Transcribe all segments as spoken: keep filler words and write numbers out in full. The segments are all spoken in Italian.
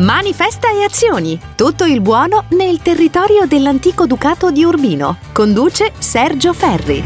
Manifesta e azioni. Tutto il buono nel territorio dell'antico ducato di Urbino. Conduce Sergio Ferri.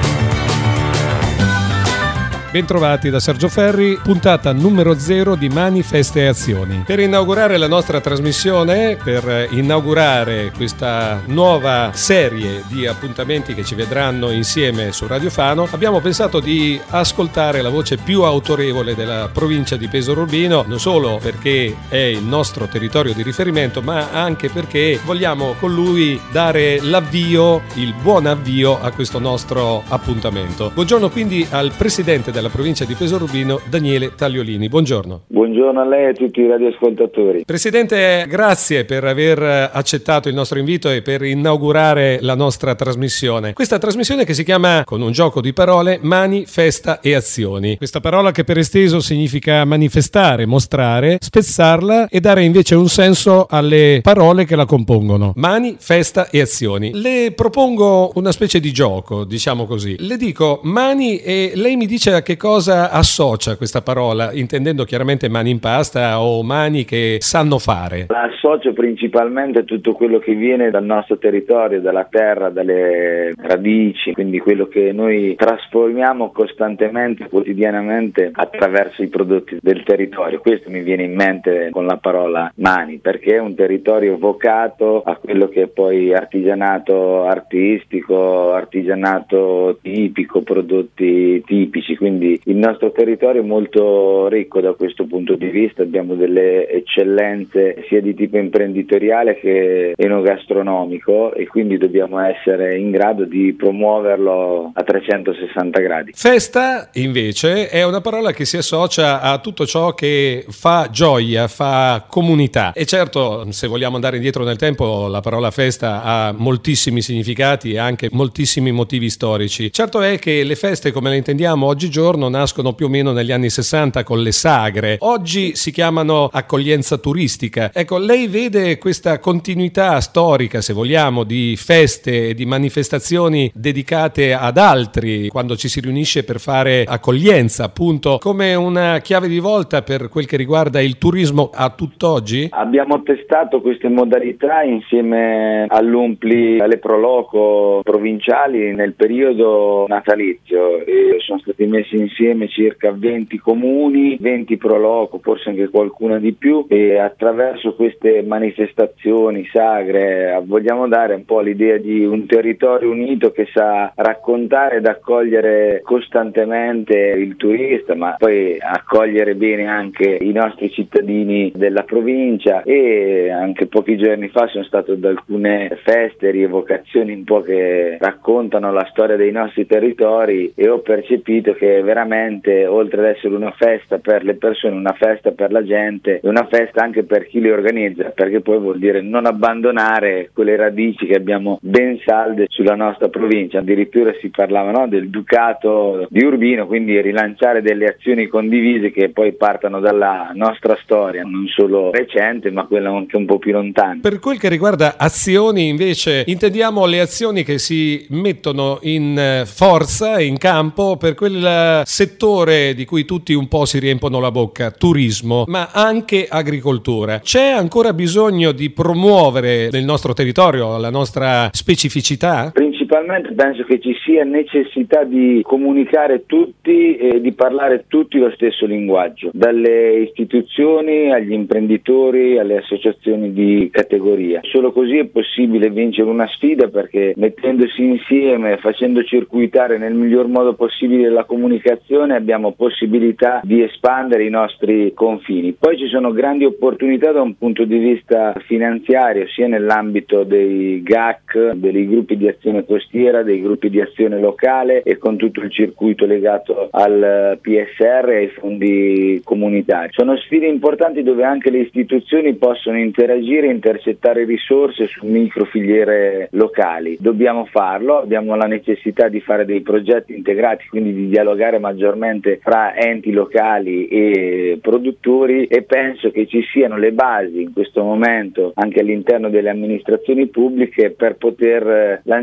Bentrovati da Sergio Ferri, puntata numero zero di Manifesta e Azioni. Per inaugurare la nostra trasmissione, per inaugurare questa nuova serie di appuntamenti che ci vedranno insieme su Radio Fano, abbiamo pensato di ascoltare la voce più autorevole della provincia di Pesaro Urbino, non solo perché è il nostro territorio di riferimento, ma anche perché vogliamo con lui dare l'avvio, il buon avvio a questo nostro appuntamento. Buongiorno quindi al presidente della della provincia di Pesaro Urbino, Daniele Tagliolini. Buongiorno. Buongiorno a lei e a tutti i radioascoltatori. Presidente, grazie per aver accettato il nostro invito e per inaugurare la nostra trasmissione. Questa trasmissione che si chiama, con un gioco di parole, Manifesta e Azioni. Questa parola che per esteso significa manifestare, mostrare, spezzarla e dare invece un senso alle parole che la compongono. Manifesta e Azioni. Le propongo una specie di gioco, diciamo così. Le dico mani e lei mi dice a che cosa associa questa parola, intendendo chiaramente mani in pasta o mani che sanno fare. La associo principalmente a tutto quello che viene dal nostro territorio, dalla terra, dalle radici, quindi quello che noi trasformiamo costantemente, quotidianamente attraverso i prodotti del territorio. Questo mi viene in mente con la parola mani, perché è un territorio vocato a quello che è poi artigianato artistico, artigianato tipico, prodotti tipici, quindi il nostro territorio è molto ricco da questo punto di vista, abbiamo delle eccellenze sia di tipo imprenditoriale che enogastronomico e quindi dobbiamo essere in grado di promuoverlo a trecentosessanta gradi. Festa invece è una parola che si associa a tutto ciò che fa gioia, fa comunità e certo, se vogliamo andare indietro nel tempo, la parola festa ha moltissimi significati e anche moltissimi motivi storici. Certo è che le feste come le intendiamo oggigiorno nascono più o meno negli anni sessanta con le sagre. Oggi si chiamano accoglienza turistica. Ecco, lei vede questa continuità storica, se vogliamo, di feste e di manifestazioni dedicate ad altri, quando ci si riunisce per fare accoglienza, appunto, come una chiave di volta per quel che riguarda il turismo a tutt'oggi? Abbiamo testato queste modalità insieme all'U M P L I, alle Proloco provinciali nel periodo natalizio e sono stati messi insieme circa venti comuni, venti Proloco, forse anche qualcuna di più, e attraverso queste manifestazioni, sagre, vogliamo dare un po' l'idea di un territorio unito che sa raccontare ed accogliere costantemente il turista, ma poi accogliere bene anche i nostri cittadini della provincia. E anche pochi giorni fa sono stato ad alcune feste, rievocazioni un po' che raccontano la storia dei nostri territori e ho percepito che veramente, oltre ad essere una festa per le persone, una festa per la gente, è una festa anche per chi le organizza, perché poi vuol dire non abbandonare quelle radici che abbiamo ben salde sulla nostra provincia. Addirittura si parlava, no, del ducato di Urbino, quindi rilanciare delle azioni condivise che poi partano dalla nostra storia, non solo recente ma quella anche un po' più lontana. Per quel che riguarda azioni invece, intendiamo le azioni che si mettono in forza, in campo per quel settore di cui tutti un po' si riempono la bocca, turismo, ma anche agricoltura. C'è ancora bisogno di promuovere nel nostro territorio la nostra specificità? Principalmente penso che ci sia necessità di comunicare tutti e di parlare tutti lo stesso linguaggio, dalle istituzioni agli imprenditori, alle associazioni di categoria. Solo così è possibile vincere una sfida, perché mettendosi insieme, facendo circuitare nel miglior modo possibile la comunicazione, abbiamo possibilità di espandere i nostri confini. Poi ci sono grandi opportunità da un punto di vista finanziario, sia nell'ambito dei G A C, dei gruppi di azione costiera, dei gruppi di azione locale e con tutto il circuito legato al P S R e ai fondi comunitari. Sono sfide importanti dove anche le istituzioni possono interagire e intercettare risorse su microfiliere locali. Dobbiamo farlo, abbiamo la necessità di fare dei progetti integrati, quindi di dialogare maggiormente fra enti locali e produttori, e penso che ci siano le basi in questo momento anche all'interno delle amministrazioni pubbliche per poter lanciare la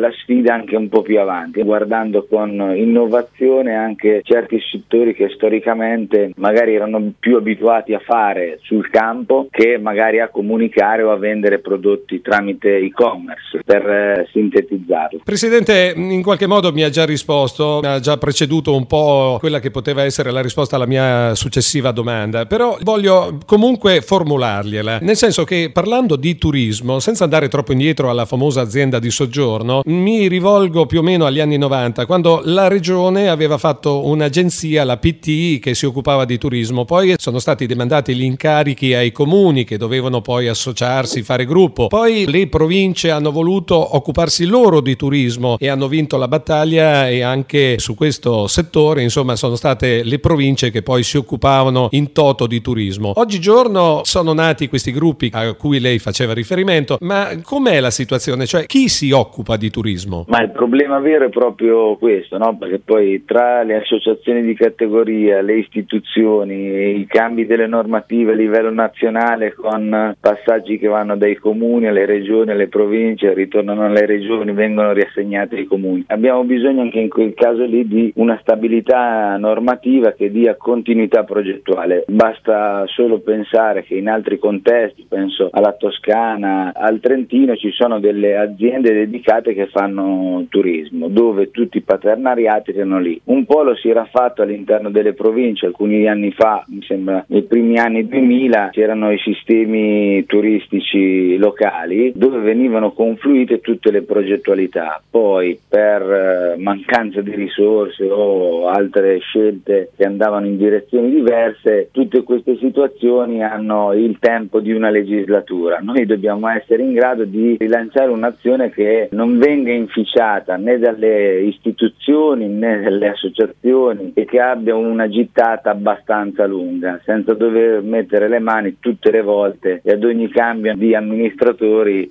la sfida anche un po' più avanti, guardando con innovazione anche certi settori che storicamente magari erano più abituati a fare sul campo che magari a comunicare o a vendere prodotti tramite e-commerce, per eh, sintetizzarlo. Presidente, in qualche modo mi ha già risposto, ha già preceduto un po' quella che poteva essere la risposta alla mia successiva domanda, però voglio comunque formulargliela, nel senso che parlando di turismo, senza andare troppo indietro alla famosa azienda di soggiorno, mi rivolgo più o meno agli anni novanta, quando la regione aveva fatto un'agenzia, la P T I, che si occupava di turismo. Poi sono stati demandati gli incarichi ai comuni, che dovevano poi associarsi, fare gruppo. Poi le province hanno voluto occuparsi loro di turismo e hanno vinto la battaglia, e anche su questo settore, insomma, sono state le province che poi si occupavano in toto di turismo. Oggigiorno sono nati questi gruppi a cui lei faceva riferimento, ma com'è la situazione? Cioè, chi si occupa di turismo? Ma il problema vero è proprio questo, no? Perché poi tra le associazioni di categoria, le istituzioni, i cambi delle normative a livello nazionale, con passaggi che vanno dai comuni alle regioni, alle province, ritornano alle regioni, vengono riassegnati ai comuni. Abbiamo bisogno anche in quel caso lì di una stabilità normativa che dia continuità progettuale. Basta solo pensare che in altri contesti, penso alla Toscana, al Trentino, ci sono delle aziende dedicate che fanno turismo, dove tutti i paternariati erano lì. Un po' lo si era fatto all'interno delle province, alcuni anni fa, mi sembra nei primi anni duemila, c'erano i sistemi turistici locali dove venivano confluite tutte le progettualità. Poi per eh, mancanza di risorse o altre scelte che andavano in direzioni diverse, tutte queste situazioni hanno il tempo di una legislatura. Noi dobbiamo essere in grado di rilanciare un'azione che non venga inficiata né dalle istituzioni né dalle associazioni, e che abbia una gittata abbastanza lunga, senza dover mettere le mani tutte le volte e ad ogni cambio di amministratori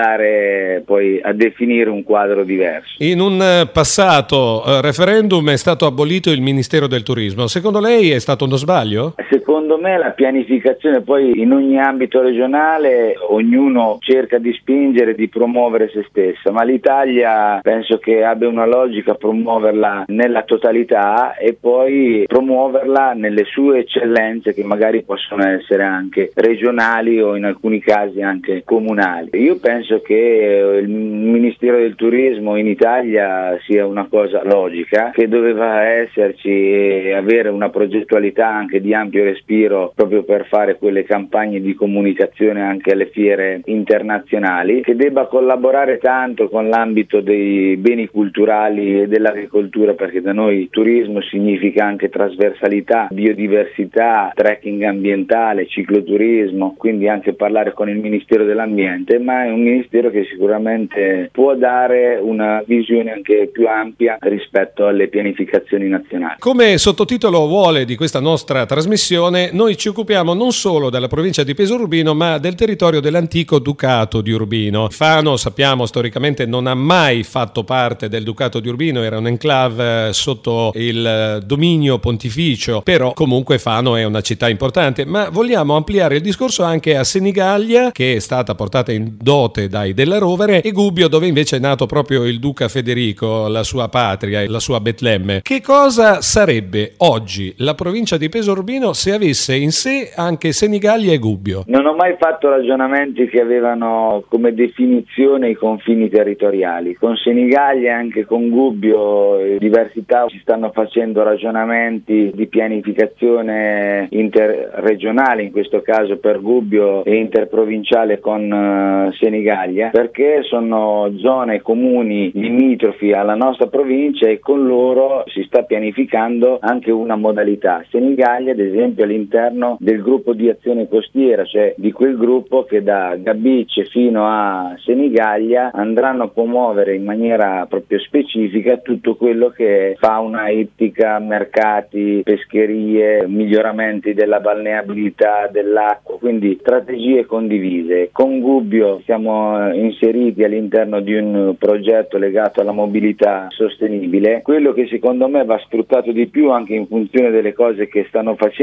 andare poi a definire un quadro diverso. In un passato eh, referendum è stato abolito il Ministero del Turismo. Secondo lei è stato uno sbaglio? Secondo me la pianificazione, poi in ogni ambito regionale ognuno cerca di spingere, di promuovere se stessa, ma l'Italia penso che abbia una logica promuoverla nella totalità e poi promuoverla nelle sue eccellenze, che magari possono essere anche regionali o in alcuni casi anche comunali. Io penso che il Ministero del Turismo in Italia sia una cosa logica, che doveva esserci e avere una progettualità anche di ampio respiro, proprio per fare quelle campagne di comunicazione anche alle fiere internazionali, che debba collaborare tanto con l'ambito dei beni culturali e dell'agricoltura, perché da noi turismo significa anche trasversalità, biodiversità, trekking ambientale, cicloturismo, quindi anche parlare con il Ministero dell'Ambiente, ma è un ministero che sicuramente può dare una visione anche più ampia rispetto alle pianificazioni nazionali. Come sottotitolo vuole di questa nostra trasmissione, noi ci occupiamo non solo della provincia di Pesaro Urbino, ma del territorio dell'antico Ducato di Urbino. Fano, sappiamo, storicamente non ha mai fatto parte del Ducato di Urbino, era un enclave sotto il dominio pontificio, però comunque Fano è una città importante. Ma vogliamo ampliare il discorso anche a Senigallia, che è stata portata in dote dai Della Rovere, e Gubbio, dove invece è nato proprio il duca Federico, la sua patria, la sua Betlemme. Che cosa sarebbe oggi la provincia di Pesaro Urbino se avesse in sé anche Senigallia e Gubbio? Non ho mai fatto ragionamenti che avevano come definizione i confini territoriali. Con Senigallia e anche con Gubbio in diversità si stanno facendo ragionamenti di pianificazione interregionale, in questo caso per Gubbio, e interprovinciale con uh, Senigallia, perché sono zone comuni limitrofi alla nostra provincia e con loro si sta pianificando anche una modalità. Senigallia, ad esempio, all'interno del gruppo di azione costiera, cioè di quel gruppo che da Gabbice fino a Senigallia andranno a promuovere in maniera proprio specifica tutto quello che è fauna ittica, mercati, pescherie, miglioramenti della balneabilità dell'acqua, quindi strategie condivise. Con Gubbio siamo inseriti all'interno di un progetto legato alla mobilità sostenibile. Quello che secondo me va sfruttato di più anche in funzione delle cose che stanno facendo poi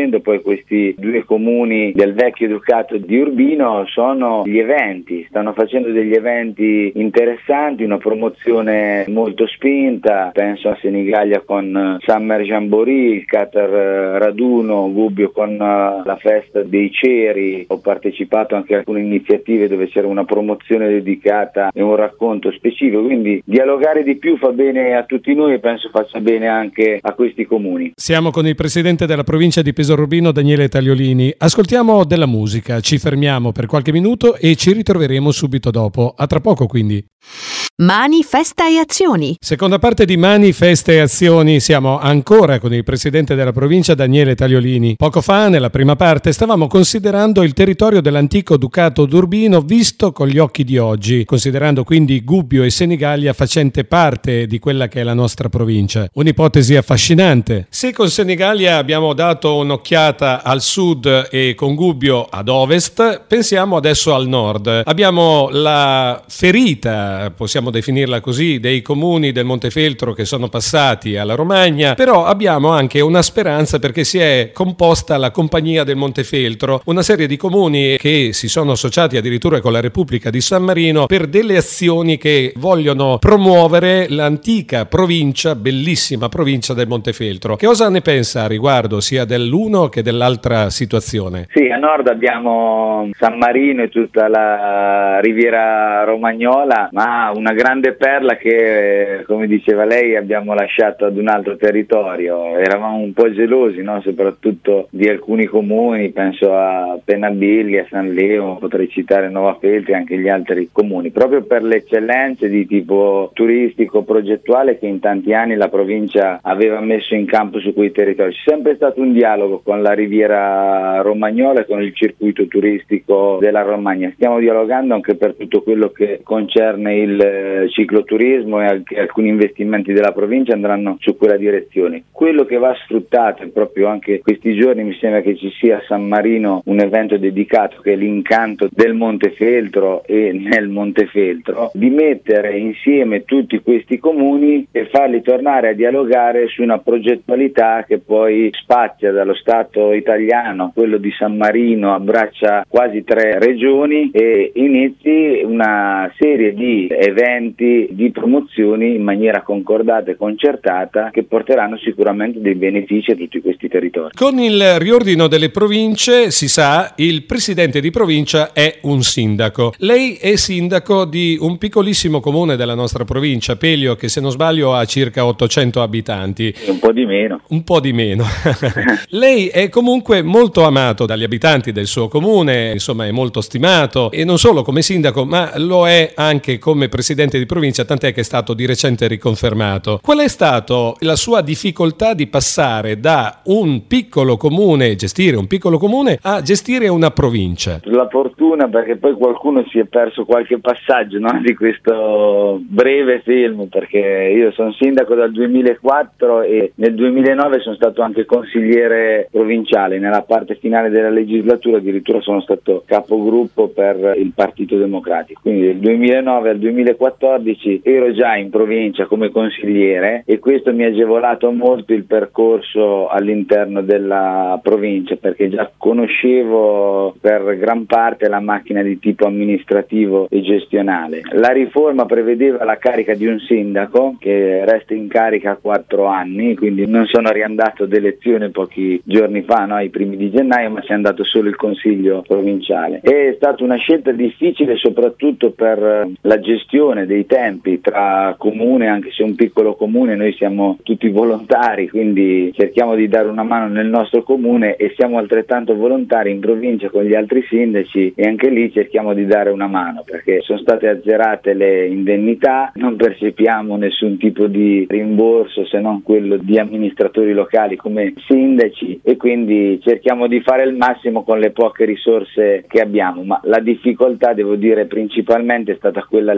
questi due comuni del vecchio ducato di Urbino sono gli eventi. Stanno facendo degli eventi interessanti, una promozione molto spinta, penso a Senigallia con Summer Jamboree, il Qatar Raduno, Gubbio con la festa dei ceri. Ho partecipato anche a alcune iniziative dove c'era una promozione dedicata e un racconto specifico, quindi dialogare di più fa bene a tutti noi e penso faccia bene anche a questi comuni. Siamo con il presidente della provincia di Pesaro Urbino, Daniele Tagliolini. Ascoltiamo della musica, ci fermiamo per qualche minuto e ci ritroveremo subito dopo. A tra poco quindi. Mani, festa e azioni. Seconda parte di Mani, feste e azioni. Siamo ancora con il presidente della provincia Daniele Tagliolini. Poco fa, nella prima parte, stavamo considerando il territorio dell'antico ducato d'Urbino visto con gli occhi di oggi, considerando quindi Gubbio e Senigallia facente parte di quella che è la nostra provincia. Un'ipotesi affascinante. Se con Senigallia abbiamo dato un'occhiata al sud e con Gubbio ad ovest, pensiamo adesso al nord. Abbiamo la ferita, possiamo definirla così, dei comuni del Montefeltro che sono passati alla Romagna, però abbiamo anche una speranza perché si è composta la Compagnia del Montefeltro, una serie di comuni che si sono associati addirittura con la Repubblica di San Marino per delle azioni che vogliono promuovere l'antica provincia, bellissima provincia del Montefeltro. Che cosa ne pensa a riguardo sia dell'uno che dell'altra situazione? Sì, a nord abbiamo San Marino e tutta la riviera romagnola, ma una grande perla che, come diceva lei, abbiamo lasciato ad un altro territorio. Eravamo un po' gelosi, no? Soprattutto di alcuni comuni, penso a Penabilli, a San Leo, potrei citare Nova Feltri e anche gli altri comuni, proprio per le eccellenze di tipo turistico, progettuale che in tanti anni la provincia aveva messo in campo su quei territori. C'è sempre stato un dialogo con la riviera romagnola e con il circuito turistico della Romagna. Stiamo dialogando anche per tutto quello che concerne il cicloturismo e anche alcuni investimenti della provincia andranno su quella direzione. Quello che va sfruttato, e proprio anche questi giorni mi sembra che ci sia a San Marino un evento dedicato che è l'incanto del Montefeltro e nel Montefeltro, di mettere insieme tutti questi comuni e farli tornare a dialogare su una progettualità che poi spazia dallo Stato italiano, quello di San Marino abbraccia quasi tre regioni e inizi una serie di eventi, di promozioni in maniera concordata e concertata che porteranno sicuramente dei benefici a tutti questi territori. Con il riordino delle province, si sa, il presidente di provincia è un sindaco. Lei è sindaco di un piccolissimo comune della nostra provincia, Pelio, che se non sbaglio ha circa ottocento abitanti. Un po' di meno. Un po' di meno. Lei è comunque molto amato dagli abitanti del suo comune, insomma è molto stimato e non solo come sindaco, ma lo è anche come presidente di provincia, tant'è che è stato di recente riconfermato. Qual è stata la sua difficoltà di passare da un piccolo comune, gestire un piccolo comune, a gestire una provincia? La fortuna, perché poi qualcuno si è perso qualche passaggio, no, di questo breve film, perché io sono sindaco dal duemilaquattro e nel duemilanove sono stato anche consigliere provinciale. Nella parte finale della legislatura addirittura sono stato capogruppo per il Partito Democratico, quindi dal duemilanove al duemilaquattordici ero già in provincia come consigliere e questo mi ha agevolato molto il percorso all'interno della provincia, perché già conoscevo per gran parte la macchina di tipo amministrativo e gestionale. La riforma prevedeva la carica di un sindaco che resta in carica quattro anni, quindi non sono riandato d'elezione pochi giorni fa, no, ai primi di gennaio, ma si è andato solo il consiglio provinciale. È stata una scelta difficile soprattutto per la gestione dei tempi tra comune, anche se un piccolo comune, noi siamo tutti volontari, quindi cerchiamo di dare una mano nel nostro comune e siamo altrettanto volontari in provincia con gli altri sindaci e anche lì cerchiamo di dare una mano perché sono state azzerate le indennità, non percepiamo nessun tipo di rimborso se non quello di amministratori locali come sindaci e quindi cerchiamo di fare il massimo con le poche risorse che abbiamo, ma la difficoltà, devo dire, principalmente è stata quella legata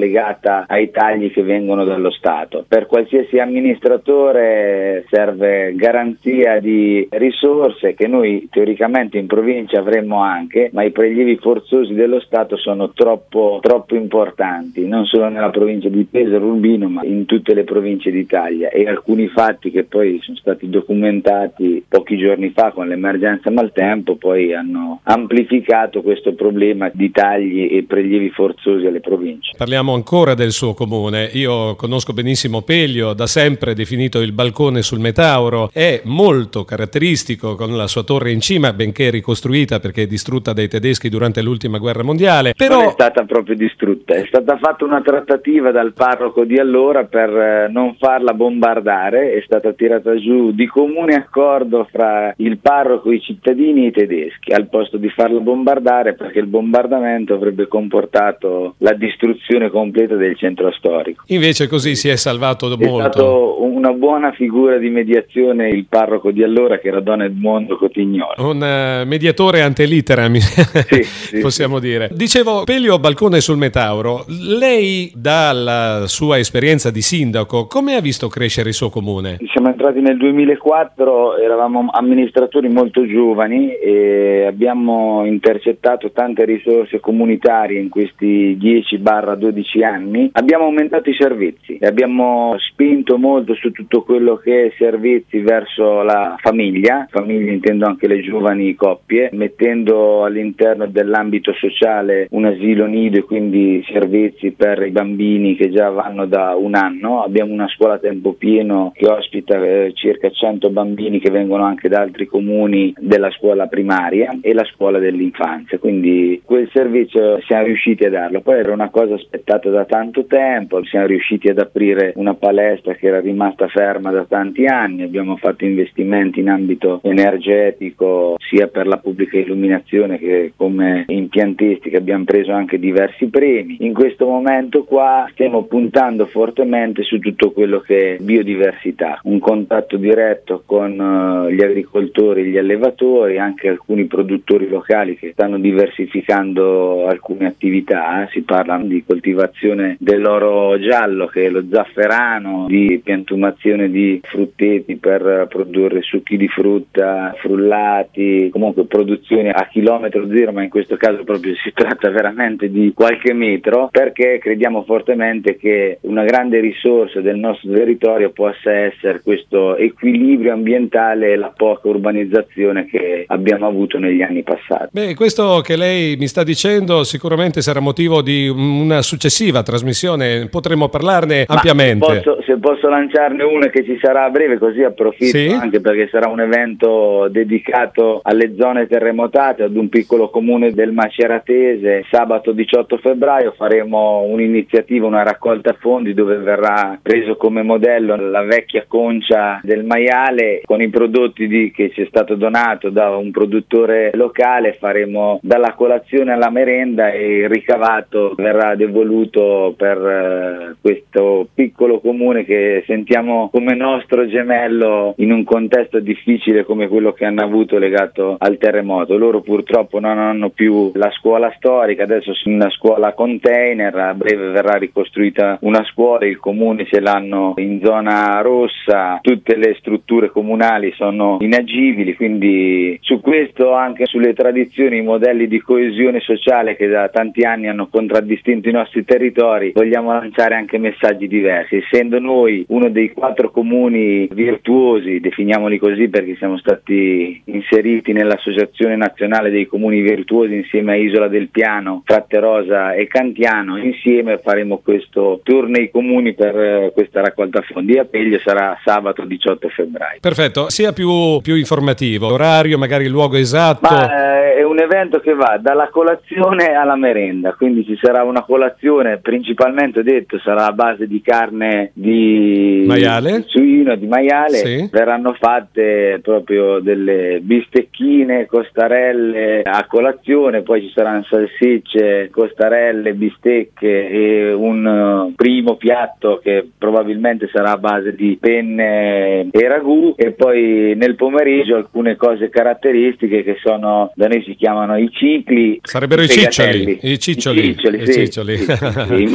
rispetta ai tagli che vengono dallo Stato. Per qualsiasi amministratore serve garanzia di risorse che noi teoricamente in provincia avremmo anche, ma i prelievi forzosi dello Stato sono troppo, troppo importanti, non solo nella provincia di Pesaro, Urbino, ma in tutte le province d'Italia, e alcuni fatti che poi sono stati documentati pochi giorni fa con l'emergenza maltempo poi hanno amplificato questo problema di tagli e prelievi forzosi alle province. Parliamo ancora del suo comune. Io conosco benissimo Peglio, da sempre definito il balcone sul Metauro, è molto caratteristico con la sua torre in cima, benché ricostruita perché distrutta dai tedeschi durante l'ultima guerra mondiale. Però non è stata proprio distrutta, è stata fatta una trattativa dal parroco di allora per non farla bombardare, è stata tirata giù di comune accordo fra il parroco, i cittadini e i tedeschi, al posto di farla bombardare, perché il bombardamento avrebbe comportato la distruzione completa del centro storico. Invece così si è salvato molto. È stato una buona figura di mediazione il parroco di allora, che era Don Edmondo Cotignolo. Un uh, mediatore ante litteram, sì, sì, possiamo sì. dire. Dicevo, Peglio balcone sul Metauro, lei dalla sua esperienza di sindaco, come ha visto crescere il suo comune? Siamo entrati nel duemilaquattro, eravamo amministratori molto giovani e abbiamo intercettato tante risorse comunitarie in questi dieci dodici anni. Abbiamo aumentato i servizi e abbiamo spinto molto su tutto quello che è servizi verso la famiglia, famiglia intendo anche le giovani coppie, mettendo all'interno dell'ambito sociale un asilo nido e quindi servizi per i bambini che già vanno da un anno. Abbiamo una scuola a tempo pieno che ospita eh, circa cento bambini che vengono anche da altri comuni della scuola primaria e la scuola dell'infanzia, quindi quel servizio siamo riusciti a darlo. Poi era una cosa aspettata da tanto tempo, siamo riusciti ad aprire una palestra che era rimasta ferma da tanti anni, abbiamo fatto investimenti in ambito energetico sia per la pubblica illuminazione che come impiantistica, abbiamo preso anche diversi premi. In questo momento qua stiamo puntando fortemente su tutto quello che è biodiversità, un contatto diretto con uh, gli agricoltori, gli allevatori, anche alcuni produttori locali che stanno diversificando alcune attività, si parla di coltivazione dell'oro giallo che è lo zafferano, di piantumazione di frutteti per produrre succhi di frutta, frullati, comunque produzioni a chilometro zero, ma in questo caso proprio si tratta veramente di qualche metro, perché crediamo fortemente che una grande risorsa del nostro territorio possa essere questo equilibrio ambientale e la poca urbanizzazione che abbiamo avuto negli anni passati. Beh, questo che lei mi sta dicendo sicuramente sarà motivo di una successiva trasmissione, potremo parlarne Ma ampiamente. Se posso, se posso lanciarne una che ci sarà a breve, così approfitto, sì? Anche perché sarà un evento dedicato alle zone terremotate, ad un piccolo comune del Maceratese. Sabato diciotto febbraio faremo un'iniziativa, una raccolta fondi dove verrà preso come modello la vecchia concia del maiale con i prodotti di, che ci è stato donato da un produttore locale. Faremo dalla colazione alla merenda e il ricavato verrà devoluto per eh, questo piccolo comune che sentiamo come nostro gemello in un contesto difficile come quello che hanno avuto legato al terremoto. Loro purtroppo non hanno più la scuola storica, adesso sono una scuola container, a breve verrà ricostruita una scuola, il comune ce l'hanno in zona rossa, tutte le strutture comunali sono inagibili, quindi su questo, anche sulle tradizioni, i modelli di coesione sociale che da tanti anni hanno contraddistinto i nostri territori, vogliamo lanciare anche messaggi diversi. Essendo noi uno dei quattro comuni virtuosi, definiamoli così perché siamo stati inseriti nell'Associazione Nazionale dei Comuni Virtuosi insieme a Isola del Piano, Fratterosa e Cantiano, insieme faremo questo tour nei comuni per eh, questa raccolta fondi. A Peglio sarà sabato diciotto febbraio. Perfetto, sia più, più informativo, orario, magari il luogo esatto. Ma, eh, è un evento che va dalla colazione alla merenda, quindi ci sarà una colazione, principalmente detto sarà a base di carne di maiale, di suino, di maiale, sì. Verranno fatte proprio delle bistecchine, costarelle a colazione, poi ci saranno salsicce, costarelle, bistecche e un uh, primo piatto che probabilmente sarà a base di penne e ragù, e poi nel pomeriggio alcune cose caratteristiche che sono, da noi si chiamano i cicli, sarebbero i ciccioli, i ciccioli, i ciccioli, i sì, ciccioli. Sì, sì, sì.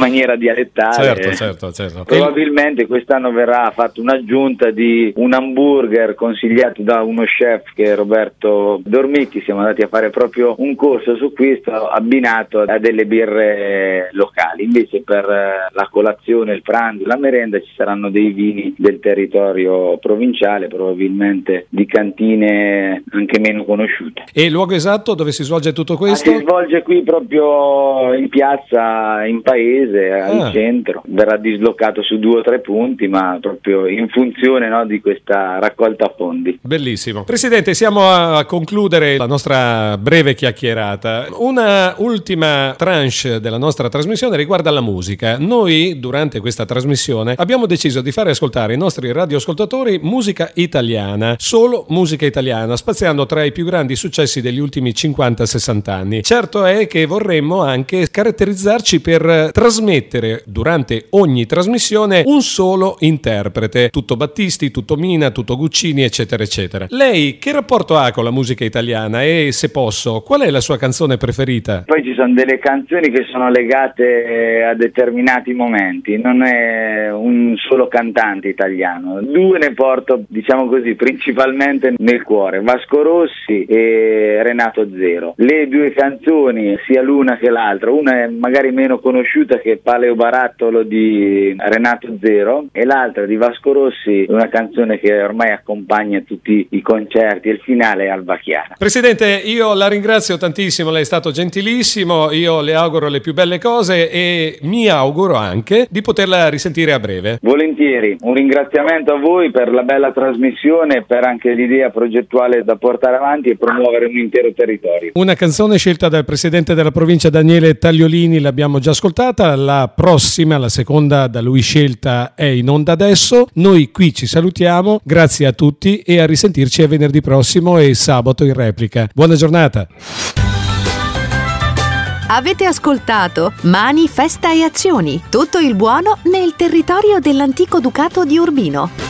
maniera dialettale. Certo, certo, certo. Probabilmente quest'anno verrà fatta un'aggiunta di un hamburger consigliato da uno chef che è Roberto Dormicchi. Siamo andati a fare proprio un corso su questo abbinato a delle birre locali. Invece per la colazione, il pranzo, la merenda ci saranno dei vini del territorio provinciale, probabilmente di cantine anche meno conosciute. E il luogo esatto dove si svolge tutto questo? Ah, si svolge qui proprio in piazza, in paese, al ah. centro. Verrà dislocato su due o tre punti, ma proprio in funzione, no, di questa raccolta fondi. Bellissimo. Presidente, siamo a concludere la nostra breve chiacchierata. Una ultima tranche della nostra trasmissione riguarda la musica. Noi durante questa trasmissione abbiamo deciso di fare ascoltare ai nostri radioascoltatori musica italiana, solo musica italiana, spaziando tra i più grandi successi degli ultimi cinquanta sessanta anni. Certo è che vorremmo anche caratterizzarci per trasmettere durante ogni trasmissione un solo interprete, tutto Battisti, tutto Mina, tutto Guccini, eccetera eccetera. Lei che rapporto ha con la musica italiana e, se posso, qual è la sua canzone preferita? Poi ci sono delle canzoni che sono legate a determinati momenti, non è un solo cantante italiano. Due ne porto, diciamo così, principalmente nel cuore: Vasco Rossi e Renato Zero. Le due canzoni, sia l'una che l'altra, una è magari meno conosciuta, che è Paleo Barattolo di Renato Zero, e l'altra di Vasco Rossi, una canzone che ormai accompagna tutti i concerti, e il finale è Alba Chiara. Presidente, io la ringrazio tantissimo, lei è stato gentilissimo, io le auguro le più belle cose e mi auguro anche di poterla risentire a breve. Volentieri, un ringraziamento a voi per la bella trasmissione, per anche l'idea progettuale da portare avanti e promuovere un intero territorio. Una canzone scelta dal presidente della provincia Daniele Tagliolini, l'abbiamo già ascoltata, la prossima, la seconda da lui scelta, è in onda adesso. Noi qui ci salutiamo, grazie a tutti e a risentirci a venerdì prossimo e sabato in replica. Buona giornata. Avete ascoltato Mani, Festa e Azioni, tutto il buono nel territorio dell'antico Ducato di Urbino.